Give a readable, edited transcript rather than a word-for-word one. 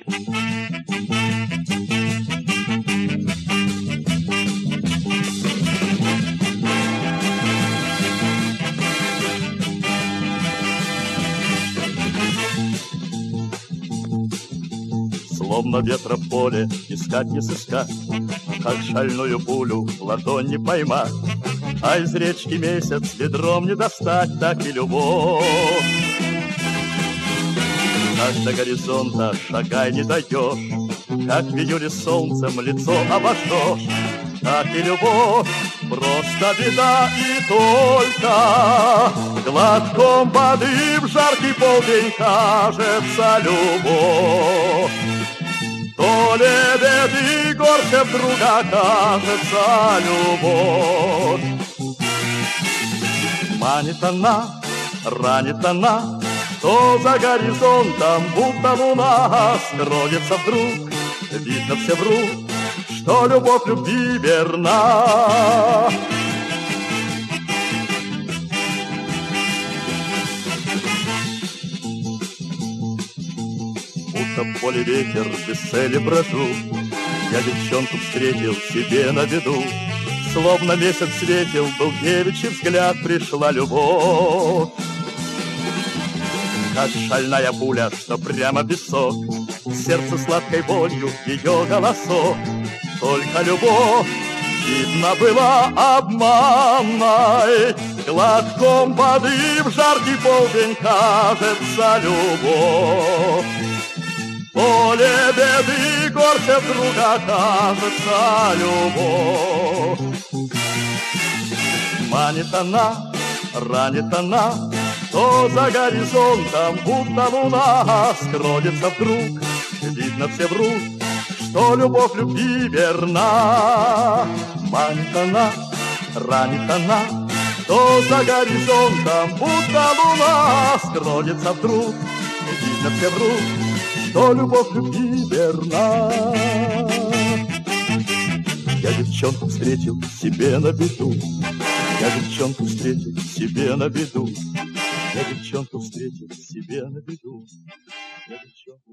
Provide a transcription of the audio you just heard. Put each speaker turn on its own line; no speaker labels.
Словно ветра в поле, искать не сыскать, как шальную пулю в ладонь не поймать. А из речки месяц ведром не достать, так и любовь. Как до горизонта шагай не дойдешь, как в июле солнцем лицо обожжешь, так и любовь, просто беда и только. Глотком воды в жаркий полдень кажется любовь. То лебедь и горше вдруг окажется любовь. Манит она, ранит она, то за горизонтом будто луна скроется вдруг. Видно, все врут, что любовь любви верна. Будто в поле ветер без цели брожу, я девчонку встретил себе на виду. Словно месяц светил, был девичий взгляд, пришла любовь. Как шальная пуля, что прямо в висок, сердце сладкой болью ее голосок. Только любовь, видно, была обманной. Глотком воды в жаркий полдень кажется любовь. Поле беды горше вдруг окажется любовь. Манит она, ранит она, то за горизонтом будто луна скроется вдруг. Видно, все врут, что любовь любви верна. Манит она, ранит она, то за горизонтом будто луна скроется вдруг. Видно, все врут, что любовь любви верна. Я девчонку встретил себе на беду, я девчонку встретил себе на беду, я девчонку встретил себе на беду, я девчонку...